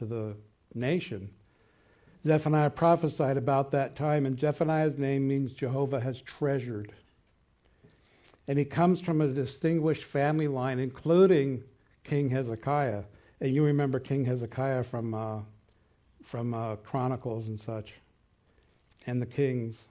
to the nation. Zephaniah prophesied about that time, and Zephaniah's name means Jehovah has treasured. And he comes from a distinguished family line, including King Hezekiah. And you remember King Hezekiah from Chronicles and such, and the Kings.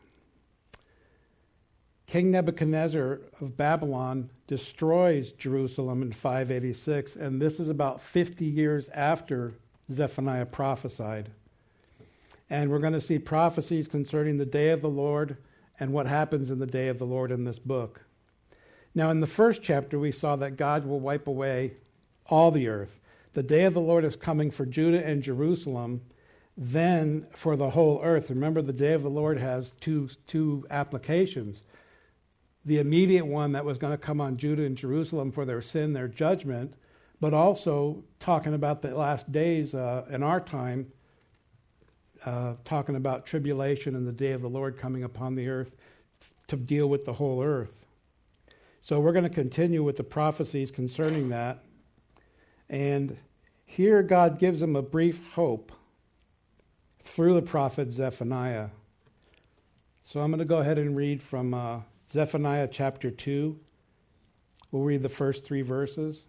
King Nebuchadnezzar of Babylon destroys Jerusalem in 586, and this is about 50 years after Zephaniah prophesied. And we're going to see prophecies concerning the day of the Lord and what happens in the day of the Lord in this book. Now, in the first chapter, we saw that God will wipe away all the earth. The day of the Lord is coming for Judah and Jerusalem, then for the whole earth. Remember, the day of the Lord has two applications. The immediate one that was going to come on Judah and Jerusalem for their sin, their judgment, but also talking about the last days in our time, talking about tribulation and the day of the Lord coming upon the earth to deal with the whole earth. So we're going to continue with the prophecies concerning that. And here God gives them a brief hope through the prophet Zephaniah. So I'm going to go ahead and read from Zephaniah chapter 2. We'll read the first 3 verses.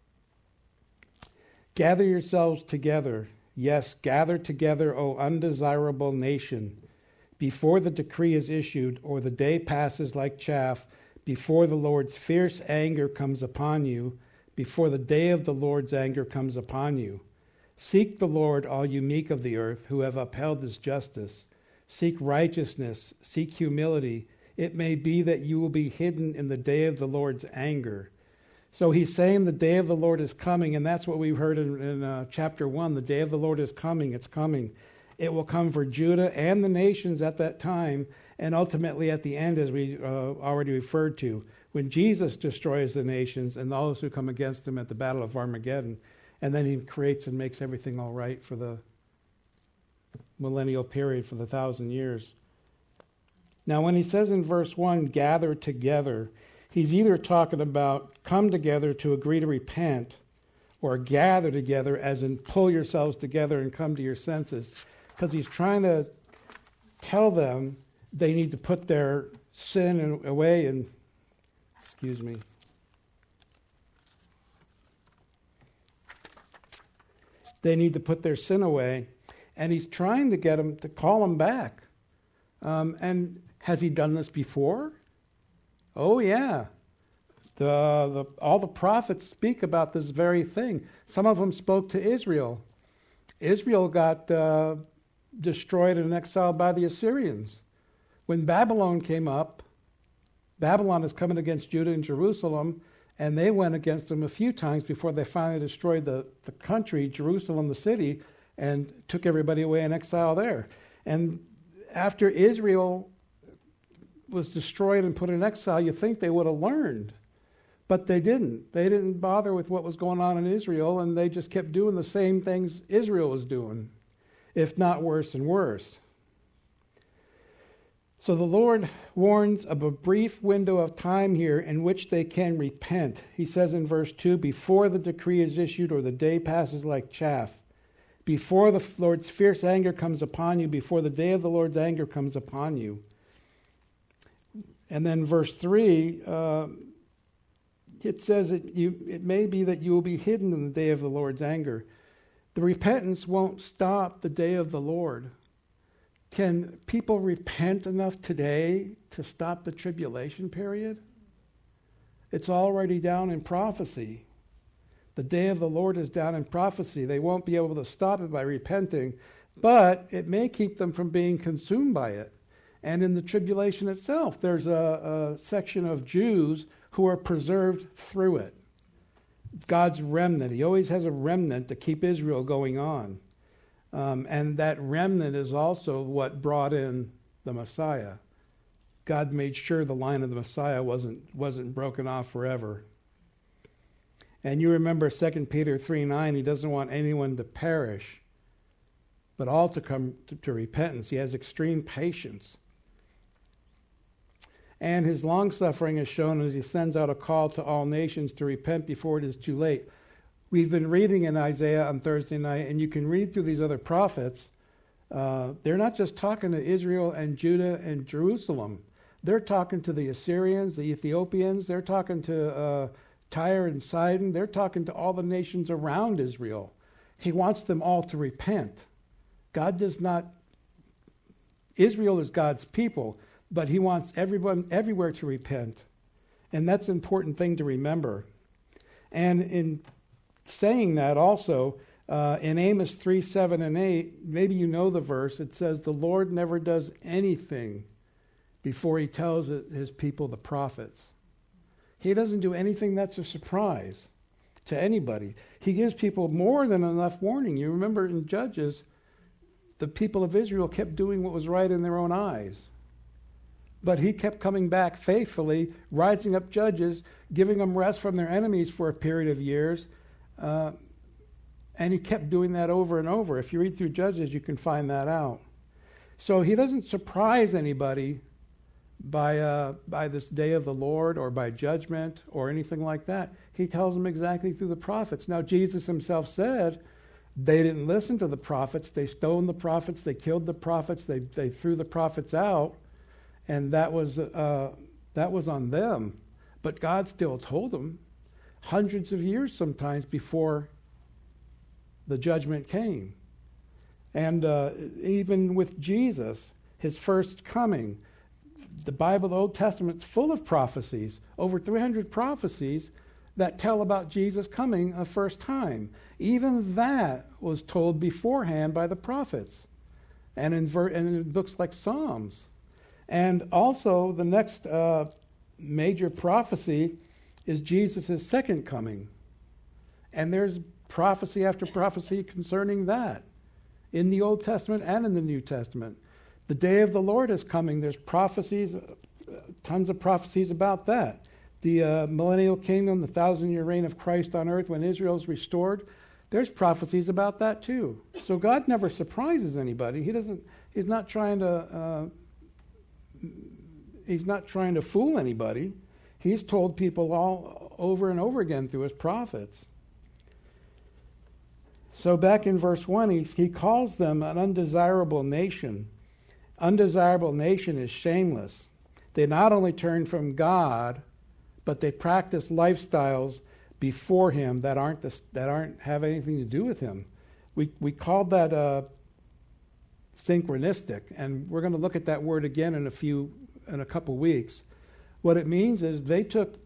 Gather yourselves together. Yes, gather together, O undesirable nation, before the decree is issued, or the day passes like chaff, before the Lord's fierce anger comes upon you, before the day of the Lord's anger comes upon you. Seek the Lord, all you meek of the earth, who have upheld his justice. Seek righteousness, seek humility. It may be that you will be hidden in the day of the Lord's anger. So he's saying the day of the Lord is coming, and that's what we heard in chapter 1. The day of the Lord is coming. It's coming. It will come for Judah and the nations at that time, and ultimately at the end, as we already referred to, when Jesus destroys the nations and those who come against him at the Battle of Armageddon, and then he creates and makes everything all right for the millennial period, for the 1,000 years. Now, when he says in verse 1, gather together, he's either talking about come together to agree to repent, or gather together as in pull yourselves together and come to your senses. Because he's trying to tell them they need to put their sin away and, they need to put their sin away. And he's trying to get them to call them back. And has he done this before? Oh, yeah. All the prophets speak about this very thing. Some of them spoke to Israel. Israel got destroyed and exiled by the Assyrians. When Babylon came up, Babylon is coming against Judah and Jerusalem, and they went against them a few times before they finally destroyed the country, Jerusalem, the city, and took everybody away in exile there. And after Israel was destroyed and put in exile, you think they would have learned. But they didn't. They didn't bother with what was going on in Israel, and they just kept doing the same things Israel was doing, if not worse and worse. So the Lord warns of a brief window of time here in which they can repent. He says in verse 2, before the decree is issued or the day passes like chaff, before the Lord's fierce anger comes upon you, before the day of the Lord's anger comes upon you. And then verse 3, it says it may be that you will be hidden in the day of the Lord's anger. The repentance won't stop the day of the Lord. Can people repent enough today to stop the tribulation period? It's already down in prophecy. The day of the Lord is down in prophecy. They won't be able to stop it by repenting, but it may keep them from being consumed by it. And in the tribulation itself, there's a section of Jews who are preserved through it. God's remnant. He always has a remnant to keep Israel going on. And that remnant is also what brought in the Messiah. God made sure the line of the Messiah wasn't broken off forever. And you remember 2 Peter 3:9, he doesn't want anyone to perish, but all to come to repentance. He has extreme patience. And his long-suffering is shown as he sends out a call to all nations to repent before it is too late. we've been reading in Isaiah on Thursday night, and you can read through these other prophets. They're not just talking to Israel and Judah and Jerusalem. They're talking to the Assyrians, the Ethiopians. They're talking to Tyre and Sidon. They're talking to all the nations around Israel. He wants them all to repent. God does not... Israel is God's people, but he wants everyone everywhere to repent. And that's an important thing to remember. And in saying that also, in Amos 3, 7, and 8, maybe you know the verse, it says, the Lord never does anything before he tells his people, the prophets. He doesn't do anything that's a surprise to anybody. He gives people more than enough warning. You remember in Judges, the people of Israel kept doing what was right in their own eyes. But he kept coming back faithfully, rising up judges, giving them rest from their enemies for a period of years. And he kept doing that over and over. If you read through Judges, you can find that out. So he doesn't surprise anybody by this day of the Lord or by judgment or anything like that. He tells them exactly through the prophets. Now, Jesus himself said they didn't listen to the prophets. They stoned the prophets. They killed the prophets. They threw the prophets out. And that was on them. But God still told them hundreds of years sometimes before the judgment came. And even with Jesus, his first coming, the Bible, the Old Testament's full of prophecies, over 300 prophecies that tell about Jesus coming a first time. Even that was told beforehand by the prophets, and in books like Psalms. And also the next major prophecy is Jesus' second coming. And there's prophecy after prophecy concerning that in the Old Testament and in the New Testament. The day of the Lord is coming. There's prophecies, tons of prophecies about that. The millennial kingdom, the 1,000-year reign of Christ on earth when Israel is restored, there's prophecies about that too. So God never surprises anybody. He's not trying to fool anybody. He's told people all over and over again through his prophets. So back in verse 1, he calls them an undesirable nation. Undesirable nation is shameless. They not only turn from God, but they practice lifestyles before him that aren't have anything to do with him. We called that synchronistic, and we're going to look at that word again in a couple weeks. What it means is they took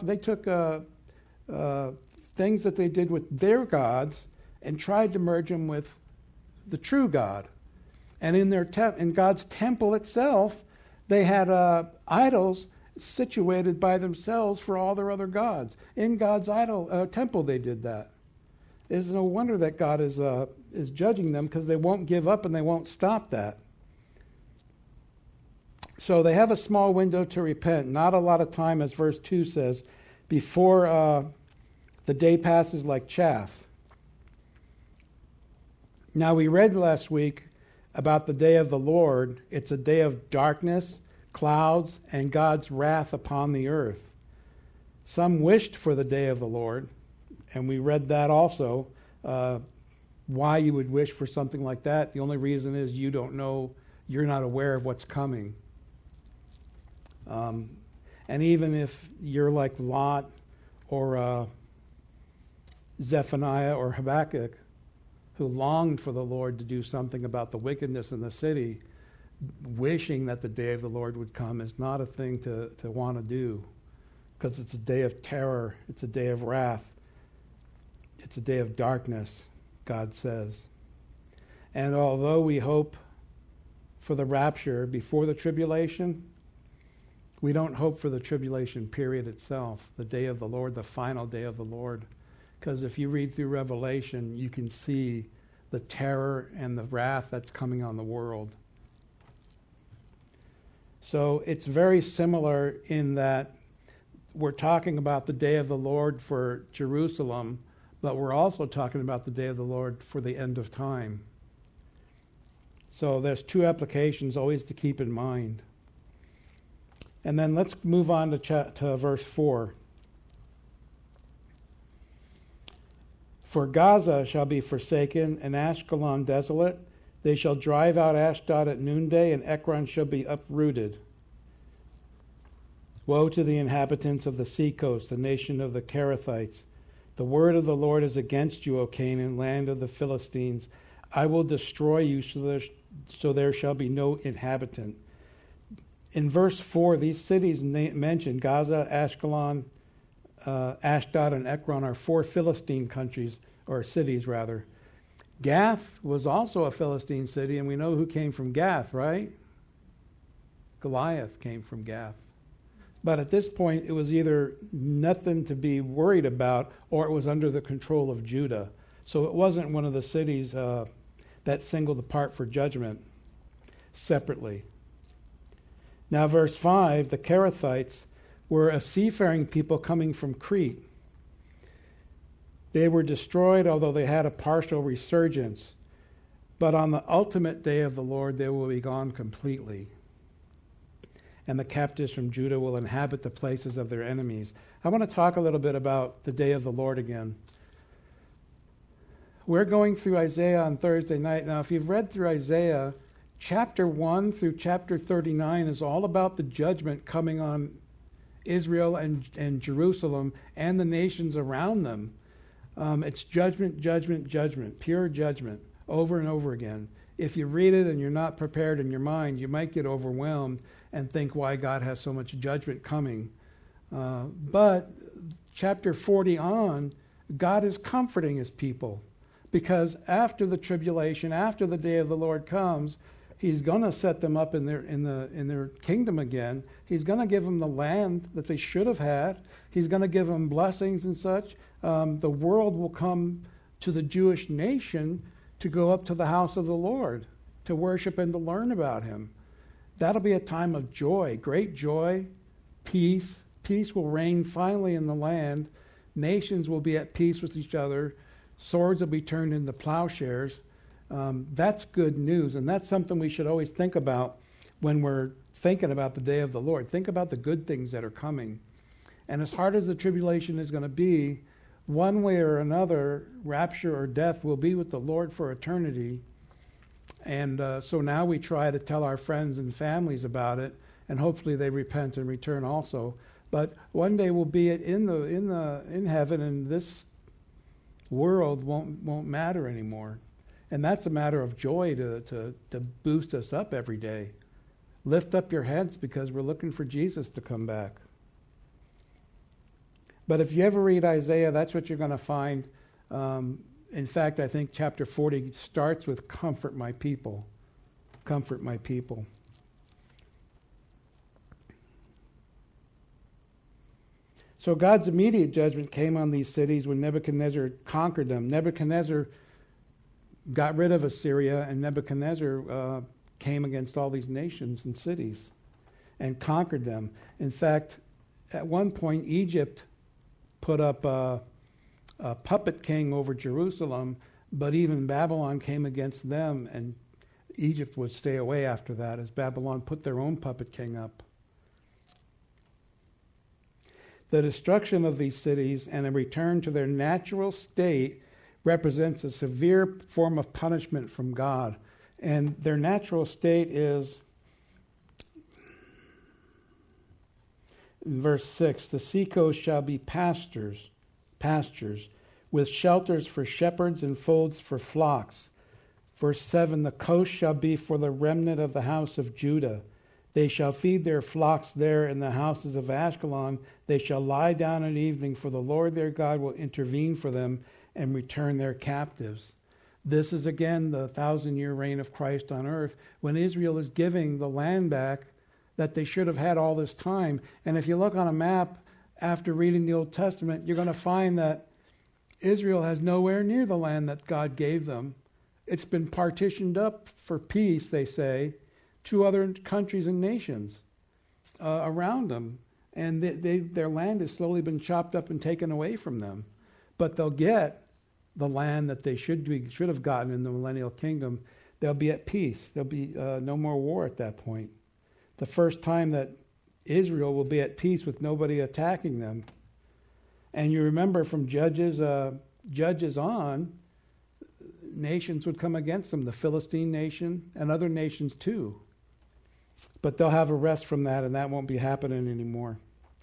things that they did with their gods and tried to merge them with the true God. And in God's temple itself, they had idols situated by themselves for all their other gods. In God's temple, they did that. It's no wonder that God is judging them, because they won't give up and they won't stop that. So they have a small window to repent, not a lot of time, as verse 2 says, before the day passes like chaff. Now, we read last week about the day of the Lord. It's a day of darkness, clouds, and God's wrath upon the earth. Some wished for the day of the Lord, and we read that also. Why you would wish for something like that? The only reason is you don't know, you're not aware of what's coming. And even if you're like Lot or Zephaniah or Habakkuk, who longed for the Lord to do something about the wickedness in the city, wishing that the day of the Lord would come is not a thing to want to do, because it's a day of terror, it's a day of wrath, it's a day of darkness, God says. And although we hope for the rapture before the tribulation, we don't hope for the tribulation period itself, the day of the Lord, the final day of the Lord. Because if you read through Revelation, you can see the terror and the wrath that's coming on the world. So it's very similar in that we're talking about the day of the Lord for Jerusalem, but we're also talking about the day of the Lord for the end of time. So there's two applications always to keep in mind. And then let's move on to verse 4. For Gaza shall be forsaken, and Ashkelon desolate. They shall drive out Ashdod at noonday, and Ekron shall be uprooted. Woe to the inhabitants of the seacoast, the nation of the Kerethites. The word of the Lord is against you, O Canaan, land of the Philistines. I will destroy you, so there shall be no inhabitant. In verse 4, these cities mentioned, Gaza, Ashkelon, Ashdod, and Ekron, are 4 Philistine countries, or cities rather. Gath was also a Philistine city, and we know who came from Gath, right? Goliath came from Gath. But at this point, it was either nothing to be worried about, or it was under the control of Judah. So it wasn't one of the cities that singled apart for judgment separately. Now, verse 5, the Kerethites were a seafaring people coming from Crete. They were destroyed, although they had a partial resurgence. But on the ultimate day of the Lord, they will be gone completely. And the captives from Judah will inhabit the places of their enemies. I want to talk a little bit about the day of the Lord again. We're going through Isaiah on Thursday night. Now, if you've read through Isaiah, chapter 1 through chapter 39 is all about the judgment coming on Israel and Jerusalem and the nations around them. It's judgment, judgment, judgment, pure judgment, over and over again. If you read it and you're not prepared in your mind, you might get overwhelmed and think why God has so much judgment coming. But chapter 40 on, God is comforting his people, because after the tribulation, after the day of the Lord comes, he's going to set them up in their kingdom again. He's going to give them the land that they should have had. He's going to give them blessings and such. The world will come to the Jewish nation to go up to the house of the Lord, to worship and to learn about him. That'll be a time of joy, great joy, peace. Peace will reign finally in the land. Nations will be at peace with each other. Swords will be turned into plowshares. That's good news, and that's something we should always think about when we're thinking about the day of the Lord. Think about the good things that are coming. And as hard as the tribulation is going to be, one way or another, rapture or death will be with the Lord for eternity. And so now we try to tell our friends and families about it, and hopefully they repent and return also. But one day we'll be in heaven, and this world won't matter anymore. And that's a matter of joy to boost us up every day. Lift up your heads, because we're looking for Jesus to come back. But if you ever read Isaiah, that's what you're going to find. In fact, I think chapter 40 starts with comfort my people. Comfort my people. So God's immediate judgment came on these cities when Nebuchadnezzar conquered them. Nebuchadnezzar got rid of Assyria, and Nebuchadnezzar came against all these nations and cities and conquered them. In fact, at one point, Egypt put up a puppet king over Jerusalem, but even Babylon came against them, and Egypt would stay away after that as Babylon put their own puppet king up. The destruction of these cities and a return to their natural state represents a severe form of punishment from God. And their natural state is, in verse 6, the seacoast shall be pastures, with shelters for shepherds and folds for flocks. Verse 7, the coast shall be for the remnant of the house of Judah. They shall feed their flocks there in the houses of Ashkelon. They shall lie down at evening, for the Lord their God will intervene for them and return their captives. This is again the 1,000-year reign of Christ on earth, when Israel is giving the land back that they should have had all this time. And if you look on a map after reading the Old Testament, you're going to find that Israel has nowhere near the land that God gave them. It's been partitioned up for peace, they say, to other countries and nations around them. And their land has slowly been chopped up and taken away from them. But they'll get the land that they should have gotten in the millennial kingdom. They'll be at peace. There'll be no more war at that point. The first time that Israel will be at peace with nobody attacking them. And you remember from Judges, judges on, nations would come against them, the Philistine nation and other nations too. But they'll have a rest from that, and that won't be happening anymore.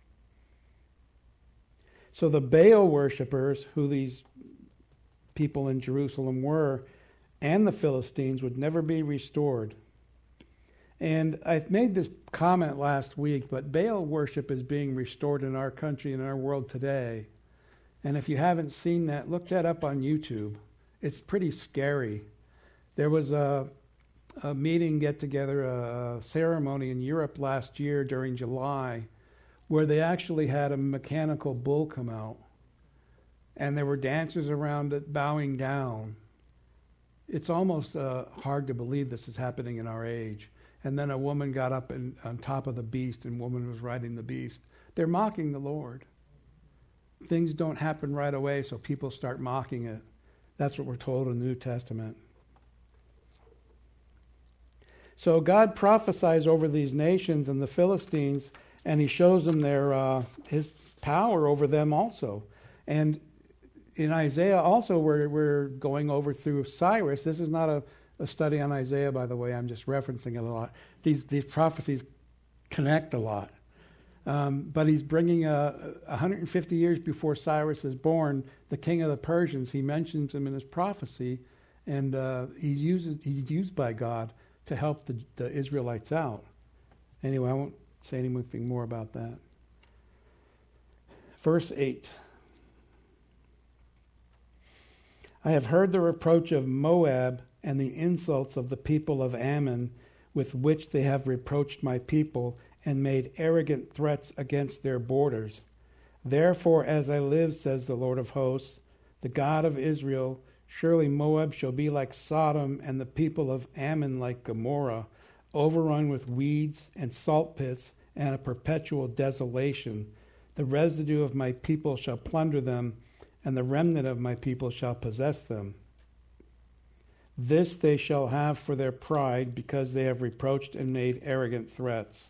So the Baal worshippers, who these people in Jerusalem were, and the Philistines would never be restored. And I made this comment last week, but Baal worship is being restored in our country and in our world today. And if you haven't seen that, look that up on YouTube. It's pretty scary. There was a meeting, get-together, a ceremony in Europe last year during July where they actually had a mechanical bull come out. And there were dancers around it bowing down. It's almost hard to believe this is happening in our age. And then a woman got up on top of the beast, and a woman was riding the beast. They're mocking the Lord. Things don't happen right away, so people start mocking it. That's what we're told in the New Testament. So God prophesies over these nations and the Philistines, and he shows them his power over them also. And in Isaiah also, we're going over through Cyrus. This is not a study on Isaiah, by the way. I'm just referencing it a lot. These prophecies connect a lot. But he's bringing 150 years before Cyrus is born, the king of the Persians. He mentions him in his prophecy, and he's used by God to help the Israelites out. Anyway, I won't say anything more about that. Verse 8. I have heard the reproach of Moab and the insults of the people of Ammon, with which they have reproached my people and made arrogant threats against their borders. Therefore, as I live, says the Lord of hosts, the God of Israel, surely Moab shall be like Sodom, and the people of Ammon like Gomorrah, overrun with weeds and salt pits and a perpetual desolation. The residue of my people shall plunder them, and the remnant of my people shall possess them. This they shall have for their pride, because they have reproached and made arrogant threats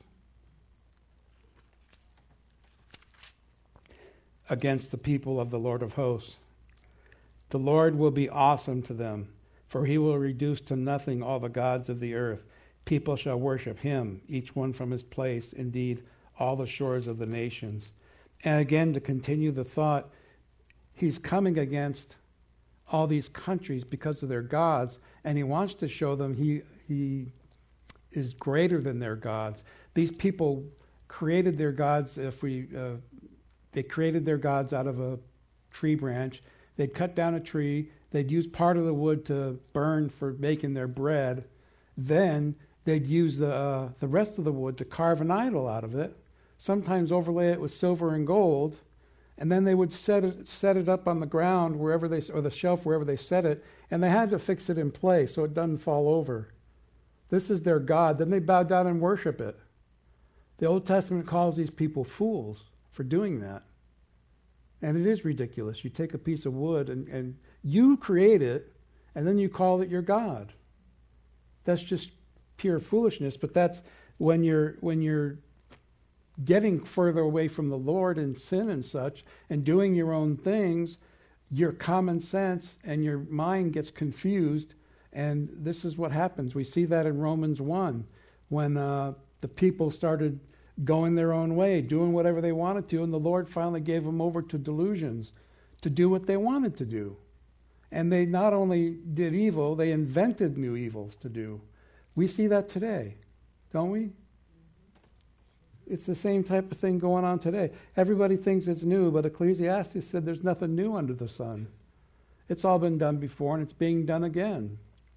against the people of the Lord of hosts. The Lord will be awesome to them, for he will reduce to nothing all the gods of the earth. People shall worship him, each one from his place, indeed, all the shores of the nations. And again, to continue the thought, he's coming against all these countries because of their gods, and he wants to show them he is greater than their gods. These people created their gods. They created their gods out of a tree branch. They'd cut down a tree. They'd use part of the wood to burn for making their bread. Then they'd use the rest of the wood to carve an idol out of it, sometimes overlay it with silver and gold, and then they would set it up on the ground or the shelf wherever they set it, and they had to fix it in place so it doesn't fall over. This is their God. Then they bow down and worship it. The Old Testament calls these people fools for doing that. And it is ridiculous. You take a piece of wood and you create it, and then you call it your God. That's just pure foolishness, but that's when you're getting further away from the Lord in sin and such, and doing your own things, your common sense and your mind gets confused, and this is what happens. We see that in Romans 1, when the people started going their own way, doing whatever they wanted to, and the Lord finally gave them over to delusions to do what they wanted to do. And they not only did evil, they invented new evils to do. We see that today, don't we? It's the same type of thing going on today. Everybody thinks it's new, but Ecclesiastes said there's nothing new under the sun. It's all been done before, and it's being done again.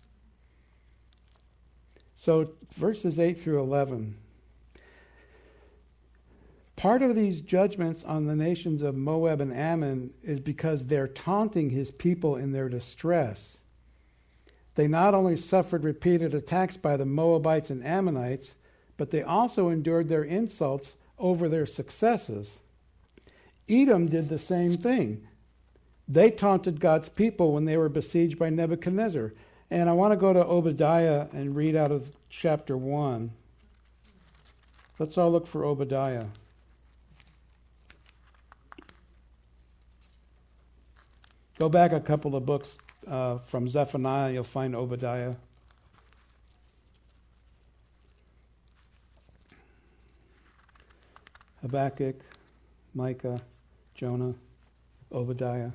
So verses 8 through 11. Part of these judgments on the nations of Moab and Ammon is because they're taunting his people in their distress. They not only suffered repeated attacks by the Moabites and Ammonites, but they also endured their insults over their successes. Edom did the same thing. They taunted God's people when they were besieged by Nebuchadnezzar. And I want to go to Obadiah and read out of chapter 1. Let's all look for Obadiah. Go back a couple of books from Zephaniah, you'll find Obadiah. Habakkuk, Micah, Jonah, Obadiah.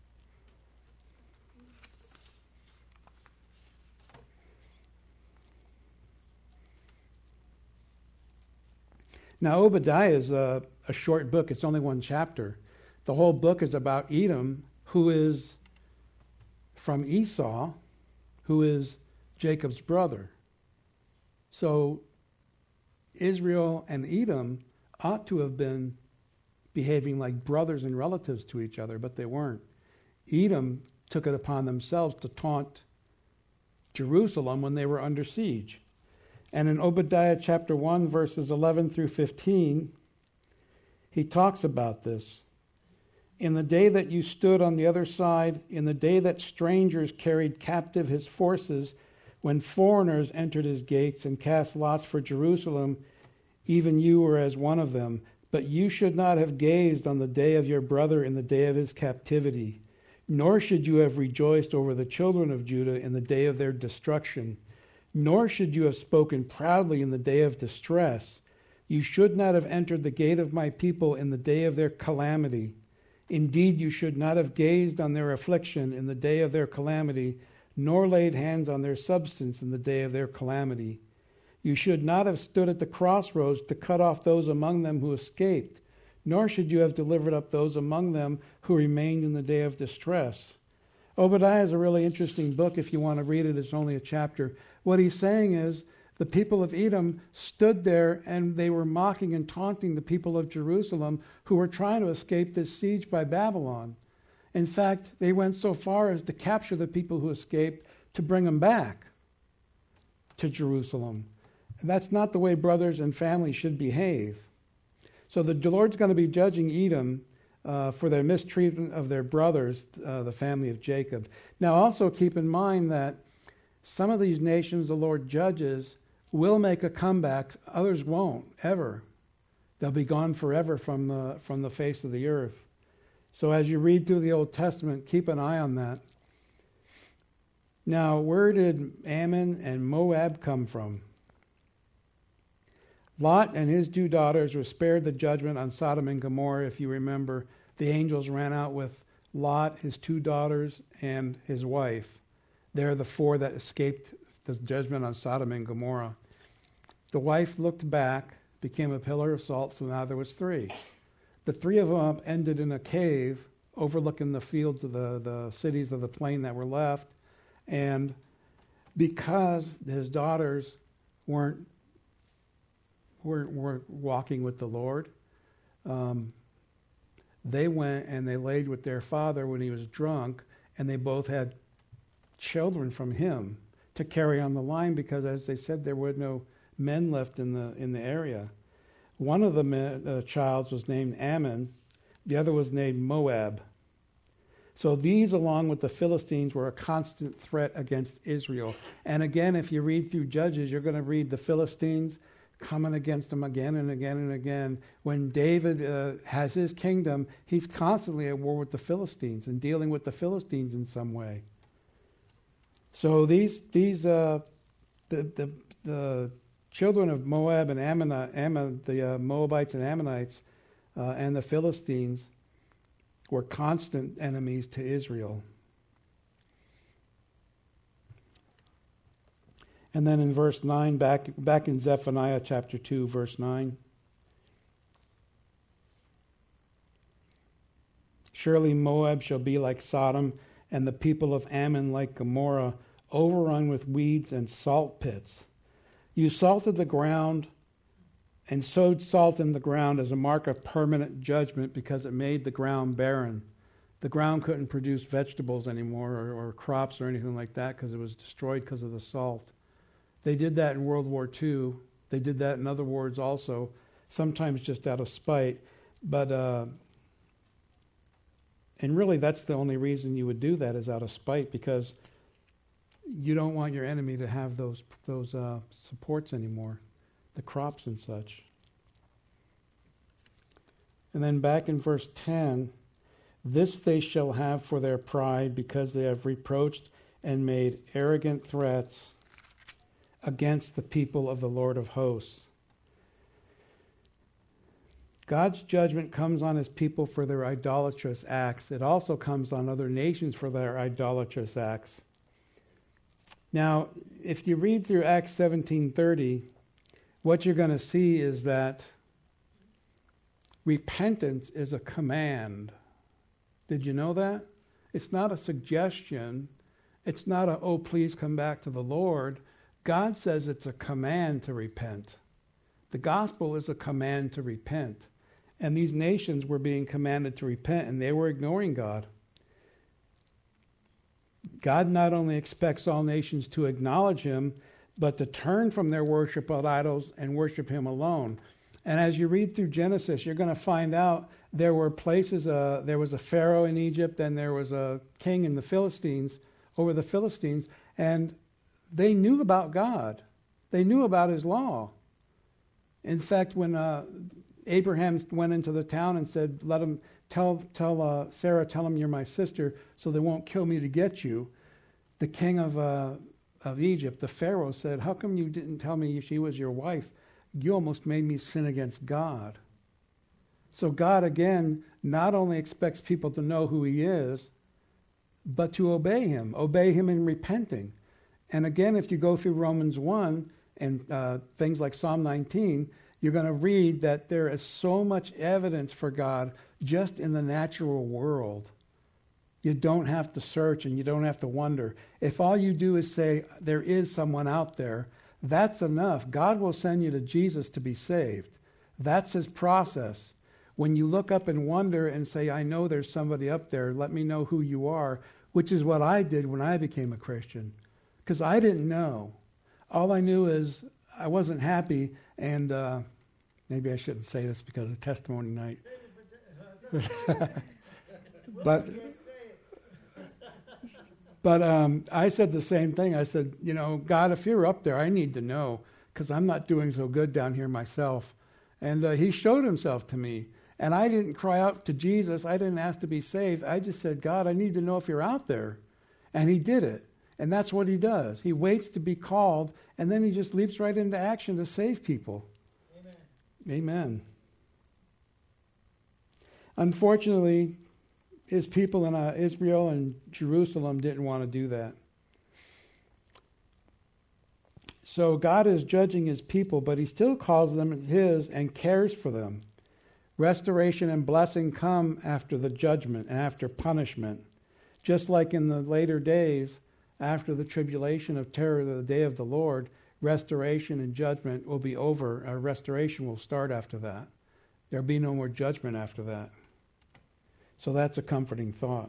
Now, Obadiah is a short book. It's only one chapter. The whole book is about Edom, who is from Esau, who is Jacob's brother. So Israel and Edom ought to have been behaving like brothers and relatives to each other, but they weren't. Edom took it upon themselves to taunt Jerusalem when they were under siege. And in Obadiah chapter 1, verses 11 through 15, he talks about this. In the day that you stood on the other side, in the day that strangers carried captive his forces, when foreigners entered his gates and cast lots for Jerusalem, even you were as one of them. But you should not have gazed on the day of your brother in the day of his captivity, nor should you have rejoiced over the children of Judah in the day of their destruction. Nor should you have spoken proudly in the day of distress. You should not have entered the gate of my people in the day of their calamity. Indeed, you should not have gazed on their affliction in the day of their calamity, nor laid hands on their substance in the day of their calamity. You should not have stood at the crossroads to cut off those among them who escaped, nor should you have delivered up those among them who remained in the day of distress. Obadiah is a really interesting book. If you want to read it, it's only a chapter. What he's saying is the people of Edom stood there and they were mocking and taunting the people of Jerusalem who were trying to escape this siege by Babylon. In fact, they went so far as to capture the people who escaped to bring them back to Jerusalem. And that's not the way brothers and families should behave. So the Lord's going to be judging Edom for their mistreatment of their brothers, the family of Jacob. Now also keep in mind that some of these nations the Lord judges will make a comeback. Others won't, ever. They'll be gone forever from the face of the earth. So as you read through the Old Testament, keep an eye on that. Now, where did Ammon and Moab come from? Lot and his two daughters were spared the judgment on Sodom and Gomorrah. If you remember, the angels ran out with Lot, his two daughters, and his wife. They're the four that escaped the judgment on Sodom and Gomorrah. The wife looked back, became a pillar of salt, so now there was three. The three of them ended in a cave overlooking the fields of the cities of the plain that were left. And because his daughters weren't walking with the Lord, they went and they laid with their father when he was drunk, and they both had children from him to carry on the line, because, as they said, there were no men left in the area. One of the childs was named Ammon, the other was named Moab. So these, along with the Philistines, were a constant threat against Israel. And again, if you read through Judges, you're going to read the Philistines coming against them again and again and again. When David has his kingdom, he's constantly at war with the Philistines and dealing with the Philistines in some way. So the children of Moab and Ammon, the Moabites and Ammonites, and the Philistines were constant enemies to Israel. And then in verse 9, back in Zephaniah chapter 2, verse 9. Surely Moab shall be like Sodom, and the people of Ammon like Gomorrah, overrun with weeds and salt pits. You salted the ground and sowed salt in the ground as a mark of permanent judgment, because it made the ground barren. The ground couldn't produce vegetables anymore or crops or anything like that, because it was destroyed because of the salt. They did that in World War II. They did that in other wars also, sometimes just out of spite. But and really, that's the only reason you would do that, is out of spite, because you don't want your enemy to have those supports anymore, the crops and such. And then back in verse 10, This they shall have for their pride, because they have reproached and made arrogant threats against the people of the Lord of hosts. God's judgment comes on his people for their idolatrous acts. It also comes on other nations for their idolatrous acts. Now, if you read through Acts 17:30, what you're going to see is that repentance is a command. Did you know that? It's not a suggestion. It's not a, oh, please come back to the Lord. God says it's a command to repent. The gospel is a command to repent. And these nations were being commanded to repent, and they were ignoring God. God not only expects all nations to acknowledge him, but to turn from their worship of idols and worship him alone. And as you read through Genesis, you're going to find out there were places, there was a Pharaoh in Egypt, and there was a king in the Philistines, over the Philistines, and they knew about God. They knew about his law. In fact, when Abraham went into the town and said, let him tell Sarah, tell him you're my sister, so they won't kill me to get you. The king of Egypt, the Pharaoh, said, how come you didn't tell me she was your wife? You almost made me sin against God. So God, again, not only expects people to know who he is, but to obey him in repenting. And again, if you go through Romans 1 and things like Psalm 19, you're going to read that there is so much evidence for God just in the natural world. You don't have to search and you don't have to wonder. If all you do is say, there is someone out there, that's enough. God will send you to Jesus to be saved. That's his process. When you look up and wonder and say, I know there's somebody up there, let me know who you are, which is what I did when I became a Christian. Because I didn't know. All I knew is I wasn't happy, and maybe I shouldn't say this because of testimony night. But I said the same thing. I said, God, if you're up there, I need to know, because I'm not doing so good down here myself. And he showed himself to me. And I didn't cry out to Jesus. I didn't ask to be saved. I just said, God, I need to know if you're out there. And he did it. And that's what he does. He waits to be called, and then he just leaps right into action to save people. Amen. Amen. Unfortunately, his people in Israel and Jerusalem didn't want to do that. So God is judging his people, but he still calls them his and cares for them. Restoration and blessing come after the judgment and after punishment. Just like in the later days, after the tribulation of terror, the day of the Lord, restoration and judgment will be over. Restoration will start after that. There'll be no more judgment after that. So that's a comforting thought.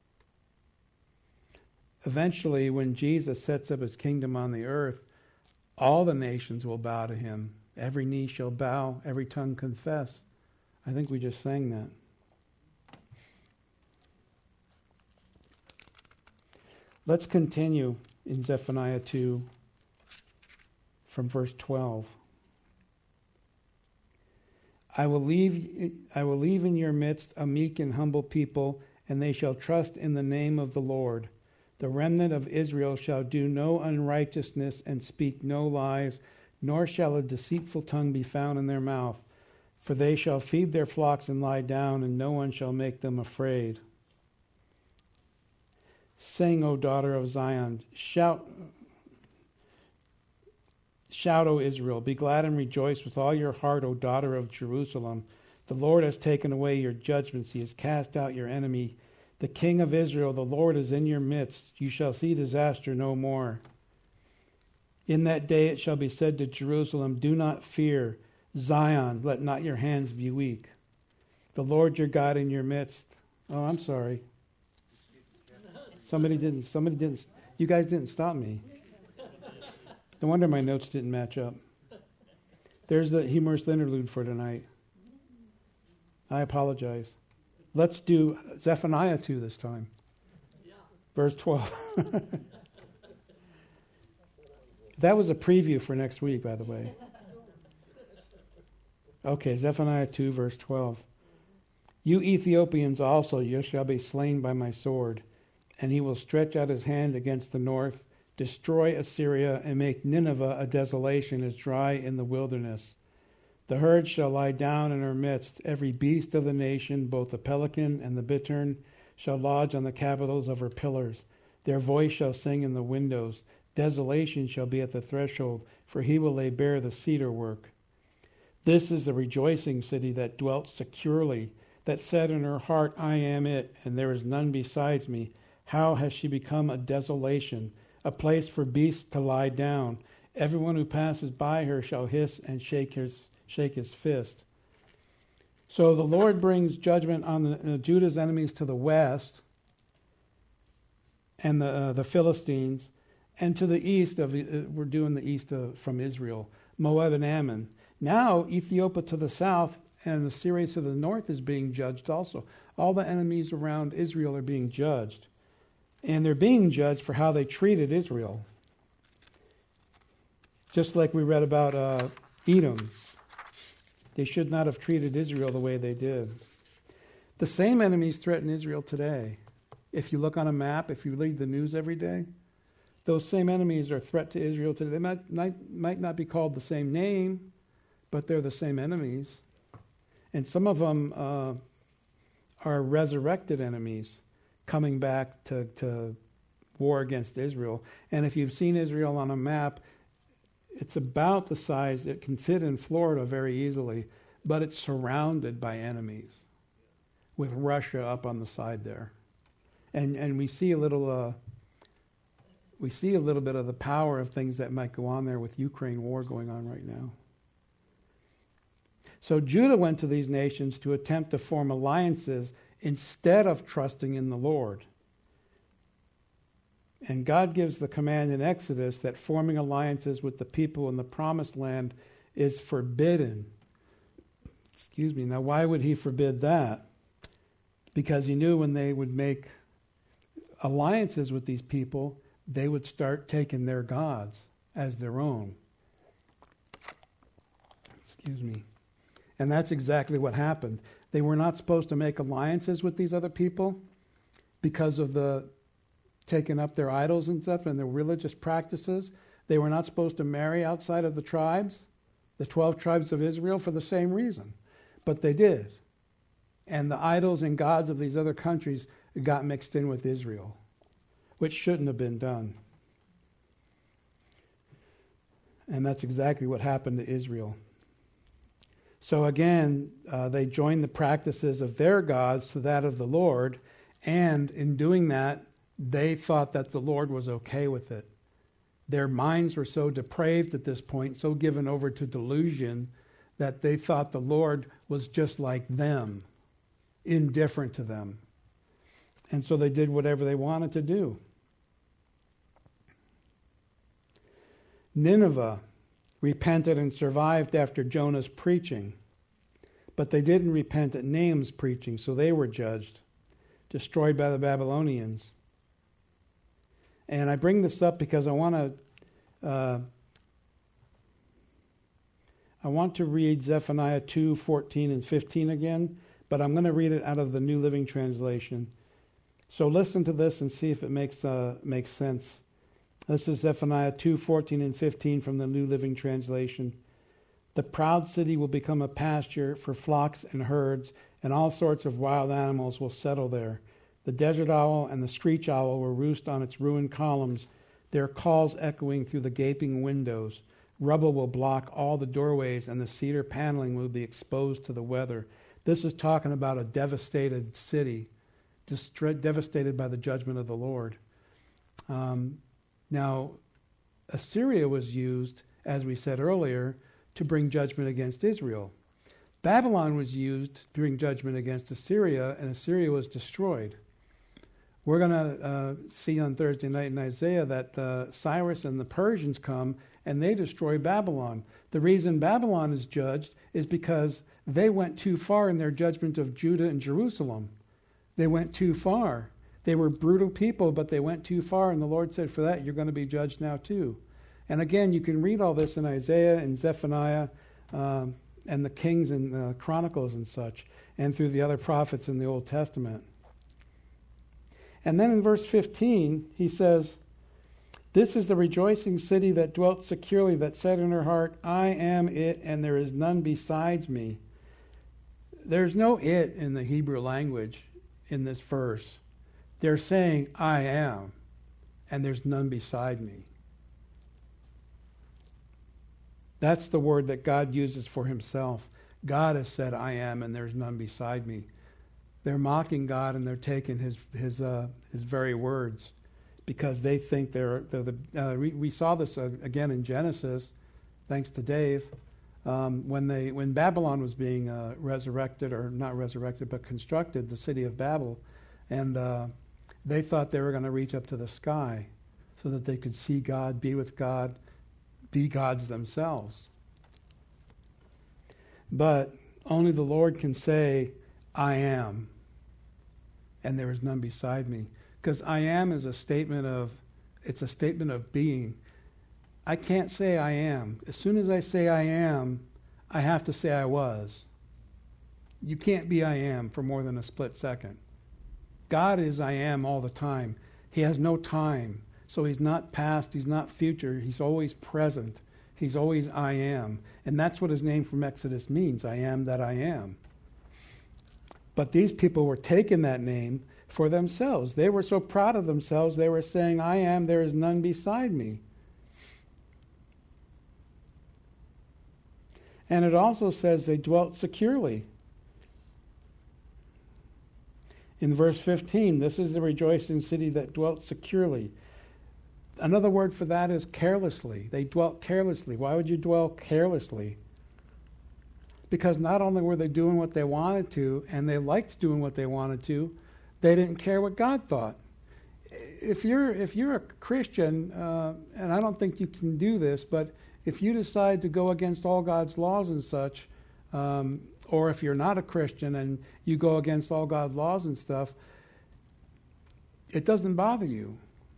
Eventually, when Jesus sets up his kingdom on the earth, all the nations will bow to him. Every knee shall bow, every tongue confess. I think we just sang that. Let's continue in Zephaniah 2 from verse 12. I will leave in your midst a meek and humble people, and they shall trust in the name of the Lord. The remnant of Israel shall do no unrighteousness and speak no lies, nor shall a deceitful tongue be found in their mouth. For they shall feed their flocks and lie down, and no one shall make them afraid. Sing, O daughter of Zion. Shout, O Israel. Be glad and rejoice with all your heart, O daughter of Jerusalem. The Lord has taken away your judgments. He has cast out your enemy. The King of Israel, the Lord, is in your midst. You shall see disaster no more. In that day it shall be said to Jerusalem, do not fear. Zion, let not your hands be weak. The Lord your God in your midst. Oh, I'm sorry. Somebody didn't. You guys didn't stop me. No wonder my notes didn't match up. There's the humorous interlude for tonight. I apologize. Let's do Zephaniah 2 this time. Yeah. Verse 12. That was a preview for next week, by the way. Okay, Zephaniah 2, verse 12. You Ethiopians also, you shall be slain by my sword. And he will stretch out his hand against the north, destroy Assyria, and make Nineveh a desolation as dry in the wilderness. The herd shall lie down in her midst. Every beast of the nation, both the pelican and the bittern, shall lodge on the capitals of her pillars. Their voice shall sing in the windows. Desolation shall be at the threshold, for he will lay bare the cedar work. This is the rejoicing city that dwelt securely, that said in her heart, I am it, and there is none besides me. How has she become a desolation, a place for beasts to lie down? Everyone who passes by her shall hiss and shake his fist. So the Lord brings judgment on Judah's enemies to the west, and the Philistines, and to the east we're doing the east from Israel, Moab and Ammon. Now Ethiopia to the south and Assyria to the north is being judged also. All the enemies around Israel are being judged. And they're being judged for how they treated Israel. Just like we read about Edom. They should not have treated Israel the way they did. The same enemies threaten Israel today. If you look on a map, if you read the news every day, those same enemies are a threat to Israel today. They might not be called the same name, but they're the same enemies. And some of them are resurrected enemies coming back to war against Israel. And if you've seen Israel on a map, it's about the size, it can fit in Florida very easily, but it's surrounded by enemies, with Russia up on the side there. And we see a little bit of the power of things that might go on there with Ukraine war going on right now. So Judah went to these nations to attempt to form alliances instead of trusting in the Lord. And God gives the command in Exodus that forming alliances with the people in the promised land is forbidden. Now, why would he forbid that? Because he knew when they would make alliances with these people, they would start taking their gods as their own. And that's exactly what happened. They were not supposed to make alliances with these other people because of the taking up their idols and stuff and their religious practices. They were not supposed to marry outside of the tribes, the 12 tribes of Israel, for the same reason. But they did. And the idols and gods of these other countries got mixed in with Israel, which shouldn't have been done. And that's exactly what happened to Israel. So again, they joined the practices of their gods to that of the Lord, and in doing that, they thought that the Lord was okay with it. Their minds were so depraved at this point, so given over to delusion, that they thought the Lord was just like them, indifferent to them. And so they did whatever they wanted to do. Nineveh repented and survived after Jonah's preaching. But they didn't repent at Nahum's preaching, so they were judged, destroyed by the Babylonians. And I bring this up because I want to read Zephaniah 2:14 and 15 again, but I'm going to read it out of the New Living Translation. So listen to this and see if it makes sense. This is Zephaniah 2:14 and 15 from the New Living Translation. The proud city will become a pasture for flocks and herds, and all sorts of wild animals will settle there. The desert owl and the screech owl will roost on its ruined columns, their calls echoing through the gaping windows. Rubble will block all the doorways, and the cedar paneling will be exposed to the weather. This is talking about a devastated city, devastated by the judgment of the Lord. Now, Assyria was used, as we said earlier, to bring judgment against Israel. Babylon was used to bring judgment against Assyria, and Assyria was destroyed. We're going to see on Thursday night in Isaiah that Cyrus and the Persians come and they destroy Babylon. The reason Babylon is judged is because they went too far in their judgment of Judah and Jerusalem. They went too far. They were brutal people, but they went too far, and the Lord said, for that, you're going to be judged now too. And again, you can read all this in Isaiah and Zephaniah. and the kings and the chronicles and such, and through the other prophets in the Old Testament. And then in verse 15, he says, "This is the rejoicing city that dwelt securely, that said in her heart, I am it, and there is none besides me." There's no "it" in the Hebrew language in this verse. They're saying, I am, and there's none beside me. That's the word that God uses for himself. God has said, I am, and there's none beside me. They're mocking God, and they're taking his very words, because they think we saw this again in Genesis, thanks to Dave, when Babylon was being resurrected, or not resurrected, but constructed, the city of Babel, and they thought they were going to reach up to the sky so that they could see God, be with God, be gods themselves. But only the Lord can say, I am, and there is none beside me. Because I am is a statement of being. I can't say I am. As soon as I say I am, I have to say I was. You can't be I am for more than a split second. God is I am all the time. He has no time. So he's not past, he's not future, he's always present. He's always I am. And that's what his name from Exodus means, I am that I am. But these people were taking that name for themselves. They were so proud of themselves, they were saying, I am, there is none beside me. And it also says they dwelt securely. In verse 15, this is the rejoicing city that dwelt securely. Another word for that is carelessly. They dwelt carelessly. Why would you dwell carelessly? Because not only were they doing what they wanted to, and they liked doing what they wanted to, they didn't care what God thought. If you're a Christian, and I don't think you can do this, but if you decide to go against all God's laws and such, or if you're not a Christian and you go against all God's laws and stuff, it doesn't bother you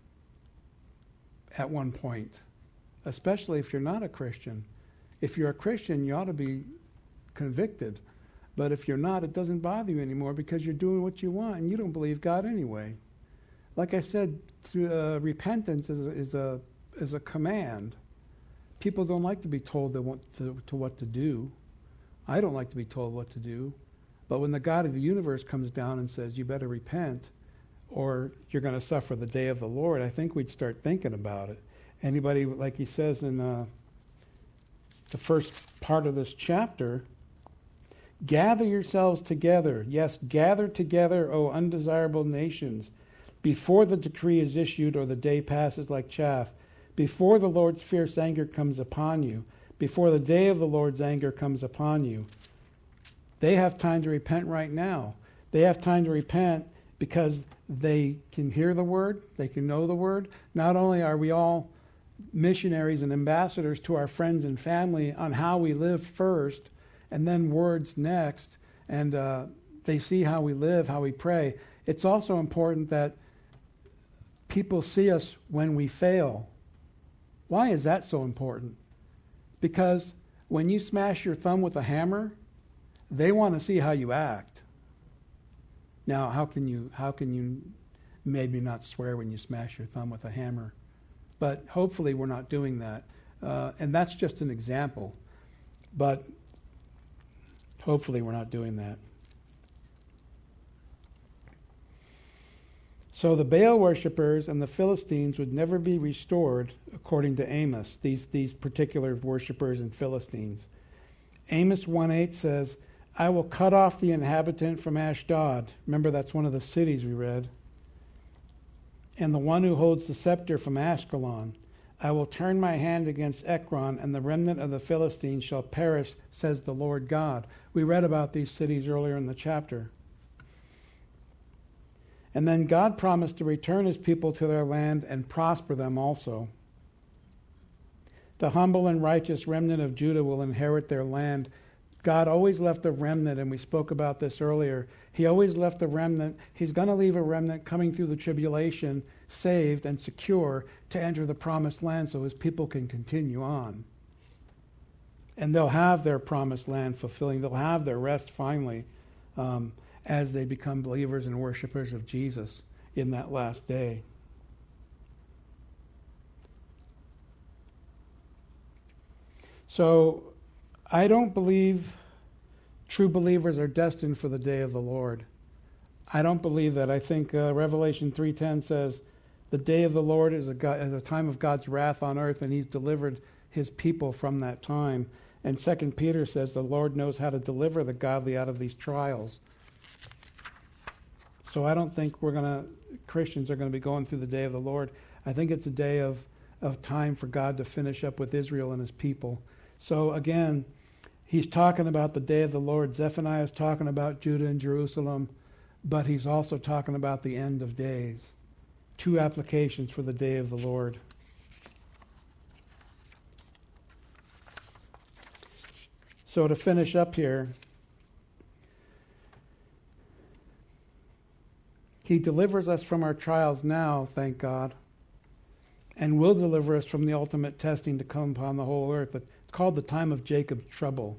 at one point, especially if you're not a Christian. If you're a Christian, you ought to be convicted. But if you're not, it doesn't bother you anymore because you're doing what you want and you don't believe God anyway. Like I said, repentance is a command. People don't like to be told what to do. I don't like to be told what to do. But when the God of the universe comes down and says, you better repent or you're going to suffer the day of the Lord, I think we'd start thinking about it. Anybody, like he says in the first part of this chapter, gather yourselves together. Yes, gather together, O undesirable nations, before the decree is issued or the day passes like chaff, before the Lord's fierce anger comes upon you, before the day of the Lord's anger comes upon you. They have time to repent right now. They have time to repent because they can hear the word, they can know the word. Not only are we all missionaries and ambassadors to our friends and family on how we live first, and then words next, and they see how we live, how we pray. It's also important that people see us when we fail. Why is that so important? Because when you smash your thumb with a hammer, they want to see how you act. Now, how can you maybe not swear when you smash your thumb with a hammer? But hopefully we're not doing that. And that's just an example. But hopefully we're not doing that. So the Baal worshippers and the Philistines would never be restored, according to Amos, these particular worshippers and Philistines. Amos 1:8 says, I will cut off the inhabitant from Ashdod. Remember, that's one of the cities we read. And the one who holds the scepter from Ashkelon. I will turn my hand against Ekron, and the remnant of the Philistines shall perish, says the Lord God. We read about these cities earlier in the chapter. And then God promised to return his people to their land and prosper them also. The humble and righteous remnant of Judah will inherit their land. God always left a remnant, and we spoke about this earlier. He always left a remnant. He's going to leave a remnant coming through the tribulation, saved and secure, to enter the promised land so his people can continue on. And they'll have their promised land fulfilling. They'll have their rest finally as they become believers and worshipers of Jesus in that last day. So I don't believe true believers are destined for the day of the Lord. I don't believe that. I think Revelation 3:10 says the day of the Lord is a time of God's wrath on earth, and he's delivered his people from that time. And 2 Peter says the Lord knows how to deliver the godly out of these trials. So I don't think Christians are going to be going through the day of the Lord. I think it's a day of time for God to finish up with Israel and his people. So again, he's talking about the day of the Lord. Zephaniah is talking about Judah and Jerusalem, but he's also talking about the end of days. Two applications for the day of the Lord. So to finish up here, he delivers us from our trials now, thank God, and will deliver us from the ultimate testing to come upon the whole earth. It's called the time of Jacob's trouble.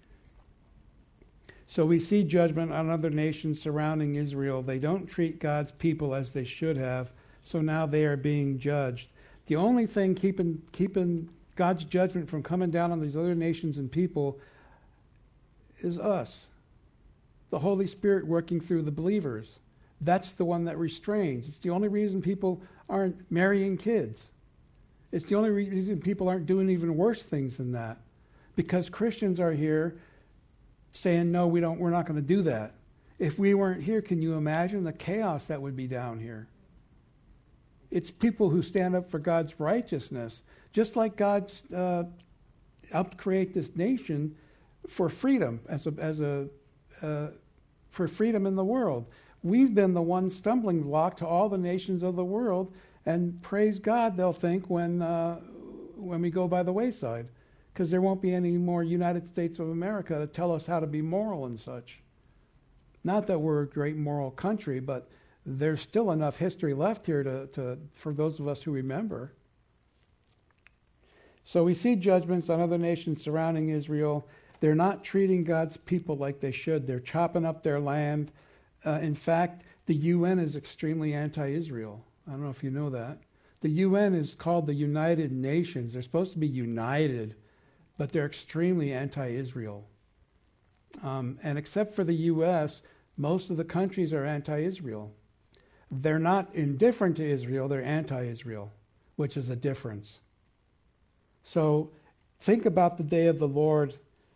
So we see judgment on other nations surrounding Israel. They don't treat God's people as they should have, so now they are being judged. The only thing keeping God's judgment from coming down on these other nations and people is us. The Holy Spirit working through the believers. That's the one that restrains. It's the only reason people aren't marrying kids. It's the only reason people aren't doing even worse things than that. Because Christians are here saying, no, we're not going to do that. If we weren't here, can you imagine the chaos that would be down here? It's people who stand up for God's righteousness. Just like God helped create this nation for freedom, for freedom in the world. We've been the one stumbling block to all the nations of the world, and praise God, they'll think when we go by the wayside, because there won't be any more United States of America to tell us how to be moral and such. Not that we're a great moral country, but there's still enough history left here for those of us who remember. So we see judgments on other nations surrounding Israel. They're not treating God's people like they should. They're chopping up their land. In fact, the UN is extremely anti-Israel. I don't know if you know that. The UN is called the United Nations. They're supposed to be united, but they're extremely anti-Israel. And except for the U.S., most of the countries are anti-Israel. They're not indifferent to Israel, they're anti-Israel, which is a difference. So think about the day of the Lord,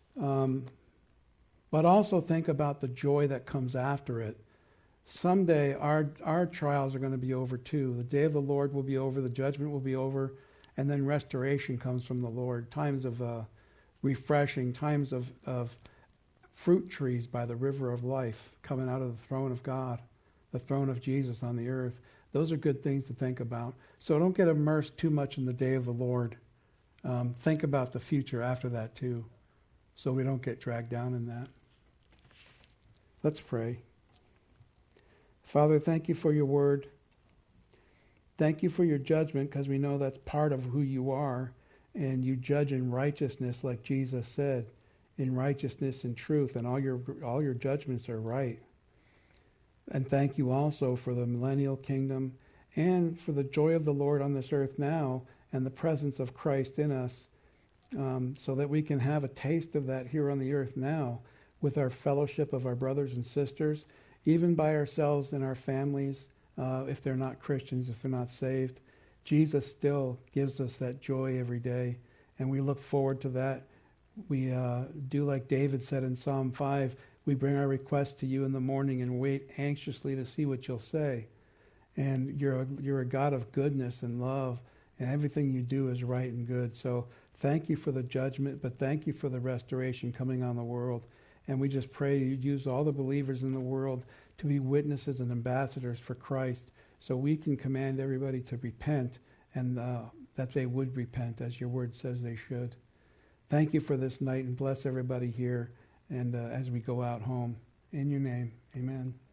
but also think about the joy that comes after it. Someday our trials are going to be over too. The day of the Lord will be over, the judgment will be over, and then restoration comes from the Lord. Times of refreshing, times of fruit trees by the river of life coming out of the throne of God, the throne of Jesus on the earth. Those are good things to think about. So don't get immersed too much in the day of the Lord. Think about the future after that too, so we don't get dragged down in that. Let's pray. Father, thank you for your word. Thank you for your judgment, because we know that's part of who you are, and you judge in righteousness, like Jesus said, in righteousness and truth, and all your judgments are right. And thank you also for the millennial kingdom and for the joy of the Lord on this earth now and the presence of Christ in us, so that we can have a taste of that here on the earth now with our fellowship of our brothers and sisters, even by ourselves and our families, if they're not Christians, if they're not saved. Jesus still gives us that joy every day, and we look forward to that. We do like David said in Psalm 5, we bring our requests to you in the morning and wait anxiously to see what you'll say. And you're a God of goodness and love, and everything you do is right and good. So thank you for the judgment, but thank you for the restoration coming on the world. And we just pray you'd use all the believers in the world to be witnesses and ambassadors for Christ, so we can command everybody to repent, and that they would repent as your word says they should. Thank you for this night, and bless everybody here and as we go out home. In your name, amen.